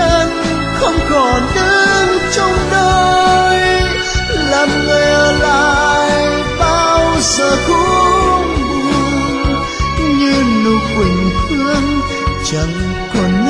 nhân không còn đứng trong đôi, làm người ở lại bao giờ cũng buồn, như nụ quỳnh hương chẳng còn